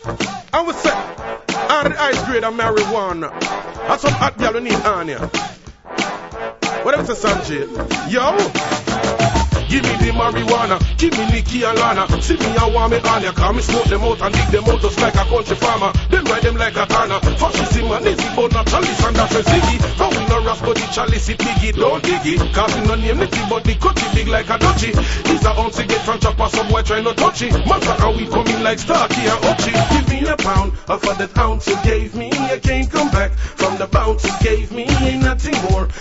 I would say, on the ice grade of marijuana. That's some hot girl you need on here. Whatever it's a Sanjay. Yo! Give me the marijuana, give me Nicky and Lana. See me and want me on ya, cause me smoke them out and dig them out just like a country farmer. Them ride them like a Tana. Fascism and lazy but not chalice and that's a ziggy. How we no rascal the chalice it biggie, don't diggy. Cause we no name nitty but the cutty big like a dutchie. These are ounce get from chopper, some boy try not touch it. Master and we coming like Starkey and Ochi. Give me a pound, for that ounce you gave me, you can't come back. From the bounce you gave me, ain't nothing more.